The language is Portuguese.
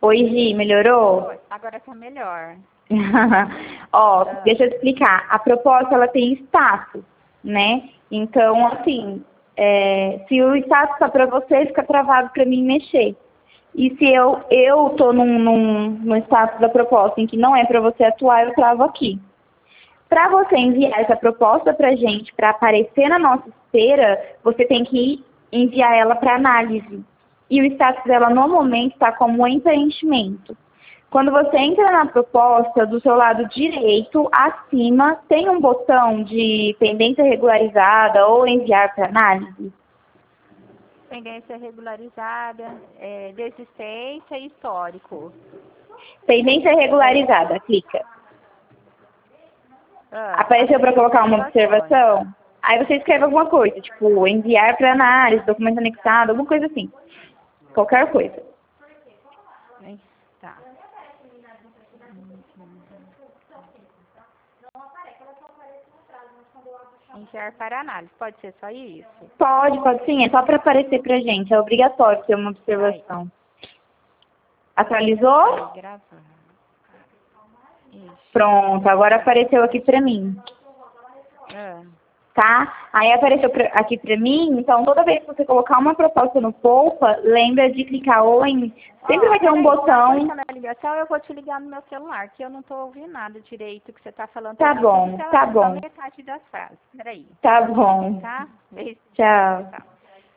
Oi, Gi, melhorou? Agora tá melhor. Ó, deixa eu te explicar. A proposta, ela tem status, né? Então, assim, se o status tá para você, fica travado para mim mexer. E se eu tô no status da proposta em que não é para você atuar, eu travo aqui. Para você enviar essa proposta para gente, para aparecer na nossa esteira, você tem que enviar ela para análise. E o status dela no momento está como em preenchimento. Quando você entra na proposta, do seu lado direito, acima, tem um botão de pendência regularizada ou enviar para análise? Pendência regularizada, desistência e histórico. Pendência regularizada, clica. Apareceu para colocar uma observação? Aí você escreve alguma coisa, tipo, enviar para análise, documento anexado, alguma coisa assim. Qualquer coisa. Tá. Enviar para análise, pode ser só isso? Pode sim, é só para aparecer pra gente, é obrigatório ter uma observação. Atualizou? Gravando. Isso. Pronto, agora apareceu aqui pra mim. Tá? Aí apareceu aqui pra mim, então toda vez que você colocar uma proposta no Poupa, lembra de clicar ou em... Sempre vai ter um botão... Na ligação, eu vou te ligar no meu celular, que eu não tô ouvindo nada direito que você tá falando. Tá bom, tá bom. Só metade das frases. Peraí. Tá bom. Tá? Beijo. Tchau. Tchau.